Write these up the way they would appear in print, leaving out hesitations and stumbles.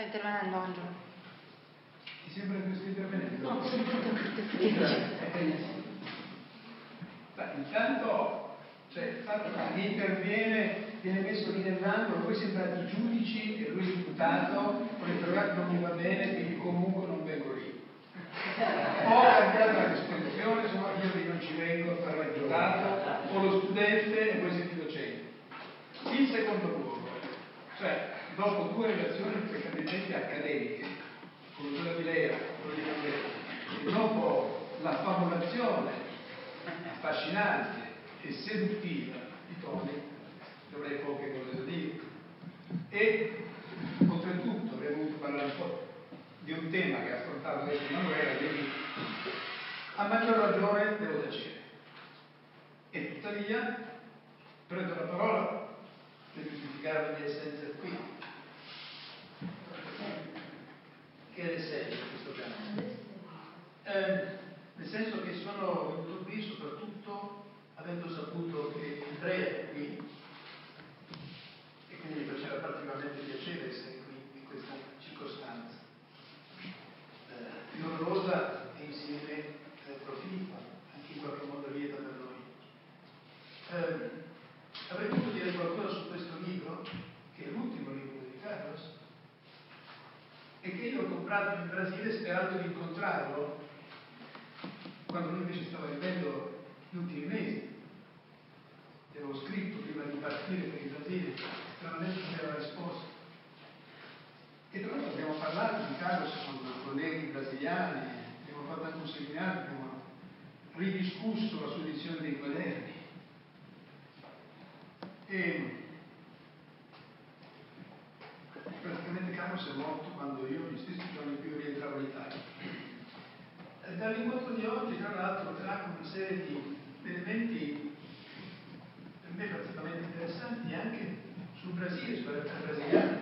intervenendo, Angelo? Ti sembra che sto intervenendo? No, intanto, il fatto che interviene, viene messo lì nell'angolo, voi sembrate i giudici e lui l'imputato, ho interrogato non mi va bene, quindi comunque non vengo lì. Ho cambiato la risoluzione, se no io lì non ci vengo a fare l'imputato, o lo studente e voi siete i docenti. Il secondo punto, dopo 2 relazioni precadentemente accademiche, come quella di Lea, quella di Candela, e dopo la fabulazione affascinante e seduttiva di Toni, dovrei poche cose da dire. E oltretutto avrei voluto parlare un po' di un tema che ha affrontato adesso Emanuela, quindi a maggior ragione devo tacere. E tuttavia prendo la parola per giustificare la mia essenza qui. Che è l'essenza in questo caso? Nel senso che sono venuto qui soprattutto avendo saputo che Andrea è qui e quindi mi faceva particolarmente piacere essere qui in questa circostanza dolorosa e insieme proficua, anche in qualche modo lieta per noi. Avrei voluto dire qualcosa su questo libro, che è l'ultimo libro di Carlos, e che io ho comprato in Brasile sperando di incontrarlo quando lui invece stava vivendo gli ultimi mesi. Gli avevo scritto prima di partire per il Brasile, stranamente non mi aveva risposto. E tra l'altro abbiamo parlato di Carlos con colleghi brasiliani, abbiamo fatto anche un seminario, abbiamo ridiscusso la sua edizione dei quaderni. E praticamente Carlos è morto quando io gli stessi giorni più rientravo in Italia. Dall'incontro di oggi, tra l'altro, trago una serie di elementi per me praticamente interessanti anche sul Brasile, sulla realtà brasiliana.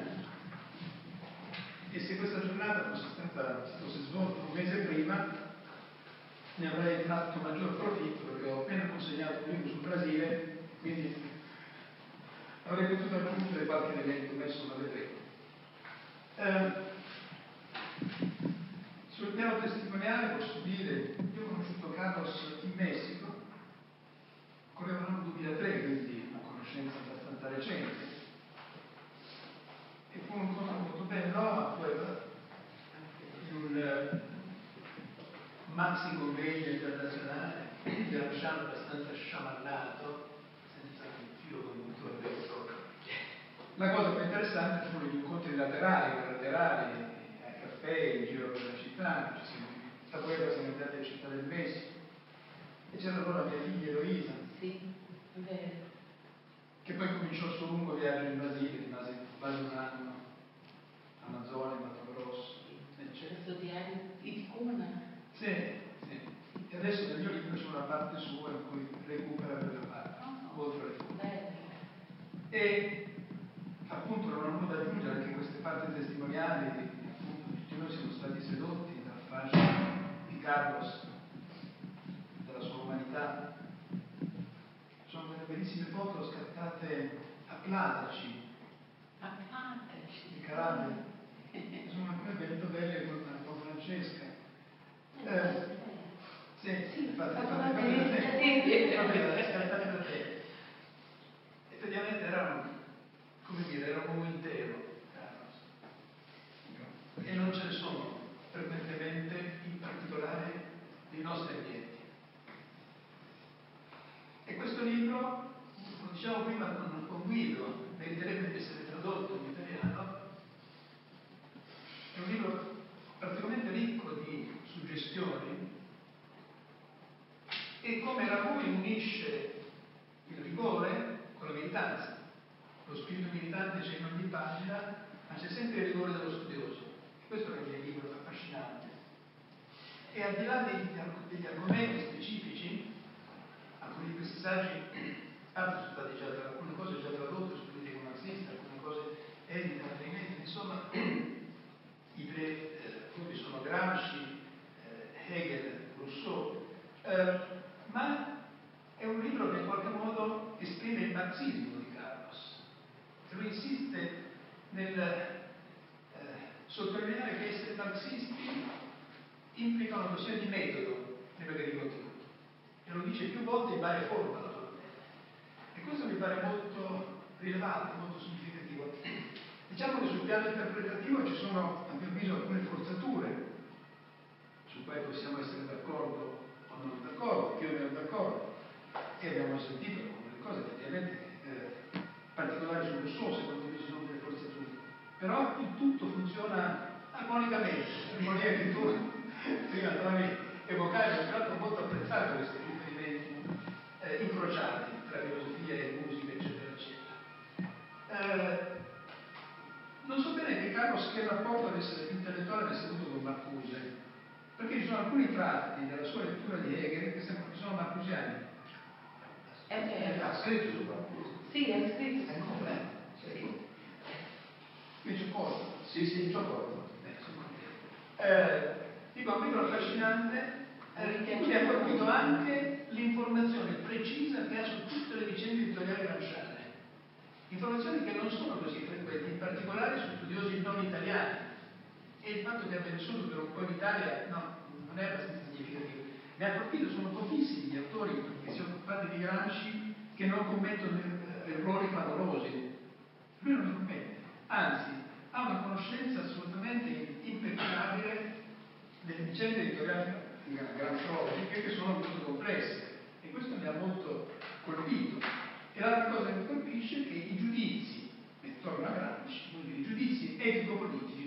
E se questa giornata fosse svolta un mese prima, ne avrei tratto maggior profitto, perché ho appena consegnato un libro sul Brasile, quindi avrei potuto aggiungere qualche elemento messo, ma vedremo. Sul piano testimoniale posso dire, io ho conosciuto Carlos in Messico, correva l'anno 2003, quindi una conoscenza abbastanza recente, e fu un incontro molto bello a Puebla, in un maxi convegno internazionale, che era abbastanza sciamannato, senza un filo conduttore vero e proprio. La cosa più interessante furono gli incontri laterali, al caffè, in giro per la città, da Puebla siamo andati alla città del Messico, e c'era allora mia figlia Eloisa, sì, è vero, che poi cominciò il suo lungo viaggio in Brasile, rimase quasi un anno, Amazzone, Mato Grosso, eccetera. studiare il Cuna. Sì. E adesso nel mio libro c'è una parte sua in cui recupera quella parte, oltre le foto. E appunto non ho nulla da aggiungere, anche queste parti testimoniali, appunto tutti noi siamo stati sedotti dal fascino di Carlos, della sua umanità. Sono delle bellissime foto scattate a Plataci, di Calabria. Sono alcune molto belle con Francesca. Sì, fate da te. Effettivamente era un uomo intero, Carlos. E non ce ne sono frequentemente, in particolare nei nostri ambienti. E questo libro, come diciamo prima con Guido, meriterebbe di essere tradotto in italiano. È un libro praticamente ricco di suggestioni e come Ramui unisce il rigore con la militanza. Lo spirito militante c'è in ogni pagina, ma c'è sempre il rigore dello studioso. E questo rende il libro affascinante. E al di là degli argomenti specifici, alcuni di questi saggi, altri sono stati alcune cose già tradotte su politica marxista, alcune cose edite, altre inedite, insomma, i appunti sono Gramsci, Hegel, Rousseau, ma è un libro che in qualche modo esprime il marxismo di Carlos. Lui insiste nel sottolineare che essere marxisti implica una questione di metodo prima che di contenuto, e lo dice più volte in varie forme naturalmente. E questo mi pare molto rilevante, molto significativo. Diciamo che sul piano interpretativo ci sono, a mio avviso, alcune forzature su cui possiamo essere d'accordo o non d'accordo, che io ero d'accordo, e abbiamo sentito alcune cose effettivamente particolari su Rousseau, secondo me ci sono delle forzature. Però il tutto funziona armonicamente, l'armonia che tu prima trovi evocare, tra l'altro molto apprezzato questi riferimenti incrociati tra filosofia e musica, eccetera, eccetera. Non so bene che Carlos che rapporto avesse l'intellettuale avesse avuto con Marcuse, perché ci sono alcuni tratti della sua lettura di Hegel che sono marcusiani. Ha scritto su Marcuse? Sì, è scritto. È un problema. Sì. Qui c'è cosa? Sì, c'ho cosa. Dico, un libro affascinante, che mi ha colpito anche l'informazione precisa che ha su tutte le vicende editoriali gramsciane. Informazioni che non sono così frequenti, in particolare su studiosi non italiani. E il fatto che abbia vissuto per un po' in Italia non è abbastanza significativo. Mi ha colpito, sono pochissimi gli autori che si sono occupati di Gramsci che non commettono errori clamorosi. Lui non li commette, anzi ha una conoscenza assolutamente impeccabile delle vicende editoriali gramsciologiche che sono molto complesse, e questo mi ha molto colpito. E l'altra cosa che mi colpisce è che i giudizi, e torno a Gramsci, i giudizi etico-politici